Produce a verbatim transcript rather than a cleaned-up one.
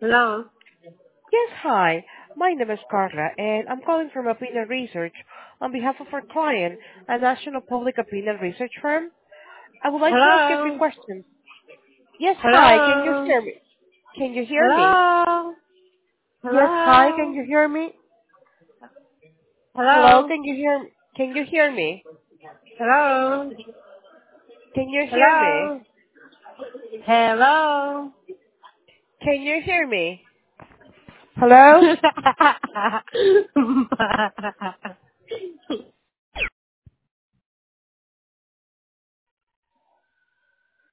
Hello. Yes, hi. My name is Carla, and I'm calling from Opinion Research on behalf of our client, a national public opinion research firm. I would like to ask you a few Hello. questions. Yes, hi. Can you Hello. hear me? Can you hear me? Hello. Yes, hi. Can Hello. you hear me? Hello, Hello. can you hear Can you hear me? Hello. Can you hear me? Hello. Hello. Can you hear me? Hello?